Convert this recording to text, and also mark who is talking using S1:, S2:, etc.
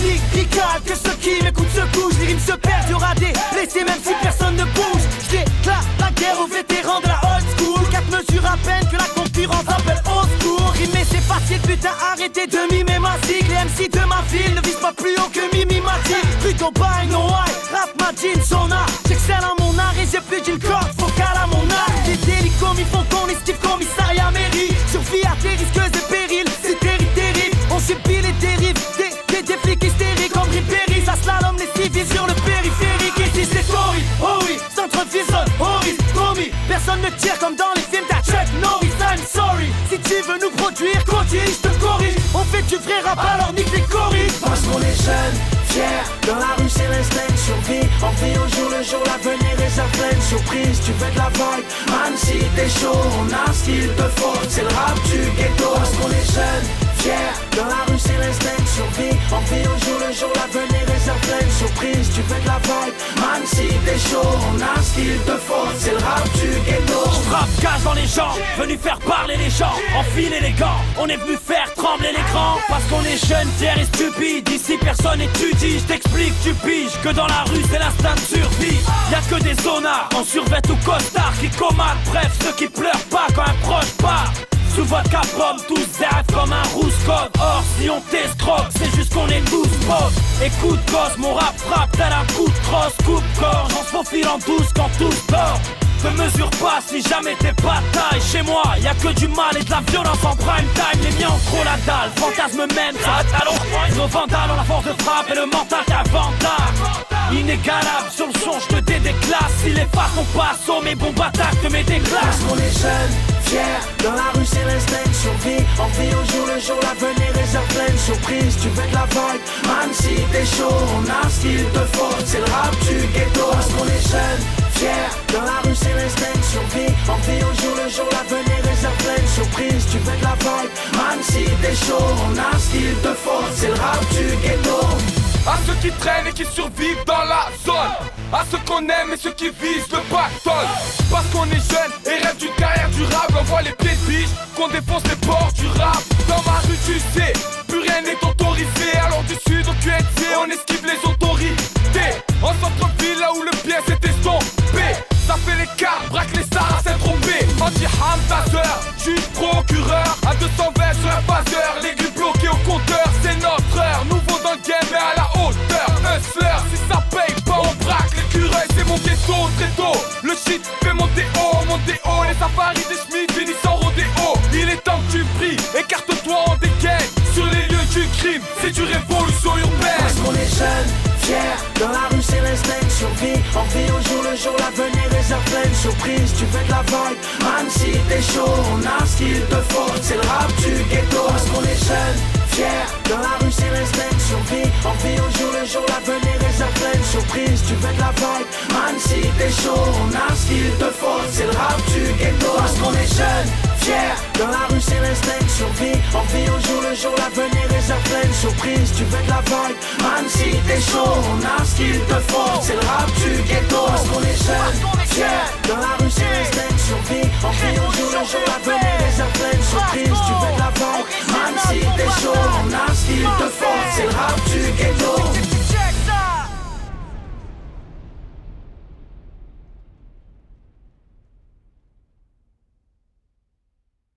S1: lyrical que ceux qui m'écoutent se couchent. Les rimes se perdent, y'aura des blessés même si personne ne bouge. J'déclare la guerre aux vétérans de la old school. 4 mesures à peine que la concurrence appelle au secours. Rimer c'est facile, putain arrêtez de mimer ma cycle. Les MC de ma ville ne visent pas plus haut que Mimi Mathilde. Plutôt by no why, rap ma jean son art. J'excelle à mon art et j'ai plus d'une corde vocale à mon art. Des délits comme ils font qu'on esquive commissariat mairie. Survie à tes risques et périls, c'est terrible. On subit les dérives, des flics hystériques comme Ripéry. Ça slalom les civils sur le périphérique. Ici c'est Tory, oh oui, centre-ville zone, Horis, Tommy. Personne ne tire comme dans les films d'Chuck Norris. I'm sorry, si tu veux nous produire, continue, je te corrige. On fait du vrai rap alors nique les choristes.
S2: Parce qu'on est jeunes, fiers, dans la rue c'est l'instinct de survie. On vit au jour le jour, l'avenir réserve plein de surprises. Tu veux de la vibe, man si t'es chaud, on a ce qu'il te faut. C'est le rap du ghetto. Parce qu'on est jeunes, fiers, dans la rue c'est l'instinct de survie. On vit au jour le jour, l'avenir réserve plein de surprises. Tu veux de la vibe, man si t'es chaud, on a ce qu'il te faut. C'est le rap du ghetto.
S3: Frappe cache dans les gens, venu faire parler les gens. Enfiler les gants, on est venu faire trembler l'écran. Parce qu'on est jeunes, fiers et stupides. Ici personne étudie, je t'explique, tu piges que dans la rue c'est l'instinct de survie. Y'a que des zonards en survêt ou costard qui commandent. Bref, ceux qui pleurent pas quand un proche part. Sous votre cap-pomme, tous zèbres comme un rousse-coque. Or, si on t'escroque, c'est juste qu'on est tous pauvres. Écoute, gosse, mon rap frappe tel un coup de crosse. Coupe-gorge, on se faufile en douce quand tous dort. Ne mesure pas si jamais t'es pas taille. Chez moi, y'a que du mal et de la violence en prime time. Les miens ont trop la dalle, fantasme même, ça talon. Nos vandales ont la force de frappe et le mental qu'inventable. Inégalable, sur le son, je te déclasse. Si les faces sont pas assaut, mes bombes attaquent, te mets des glaces.
S2: Parce qu'on est jeunes, fiers, dans la rue c'est l'instinct de survie. On vit au jour le jour, l'avenir réserve plein de surprises. Tu veux de la vibe, man si t'es chaud, on a ce qu'il te faut. C'est le rap du ghetto. Parce qu'on est jeunes, fiers, dans la rue c'est l'instinct de survie. On vit au jour le jour, l'avenir réserve plein de surprises. Tu veux de la vibe, man si t'es chaud, on a ce qu'il te faut. C'est le rap du ghetto.
S4: À ceux qui traînent et qui survivent dans la zone, à ceux qu'on aime et ceux qui visent le pactole. Parce qu'on est jeunes et rêvent d'une carrière durable. On voit les pieds de biche, qu'on défonce les ports du rap. Dans ma rue tu sais, plus rien n'est autorisé. Alors du sud au QNC, on esquive les autorités. En centre-ville là où le bien s'est estompé. Ça fait les cartes, braque les sarrasins trompés. Anti-Hamdazer, juge procureur. À 220 sur un passeur, l'aiguille bloquée au compteur. C'est notre heure, nouveau dans le game mais à la hauteur. Hustler, si ça paye pas on braque. L'écureuil c'est mon ghetto très tôt. Le shit fait monter haut. Les safaris des Schmitt finissent en rodéo. Il est temps que tu pries, écarte-toi en dégaine. Sur les lieux du crime, c'est du révolution urbaine.
S2: Parce qu'on est jeunes, fiers, dans la rue c'est l'instinct de survie. On vit au jour le jour, l'avenir réserve plein de surprises. Tu veux de la vibe, man si t'es chaud, on a ce qu'il te faut. C'est le rap du ghetto. Parce qu'on est jeunes, fiers, dans la rue c'est l'instinct de survie. On vit au jour le jour, l'avenir réserve plein de surprises. Tu veux de la vibe, man si t'es chaud, on a ce qu'il te faut. C'est le rap du ghetto. Parce qu'on est jeunes, fiers, dans la rue c'est l'instinct de survie. On vit au jour le jour, l'avenir réserve plein de surprises. Tu veux de la vibe, man si t'es chaud, on a ce qu'il te faut. C'est le rap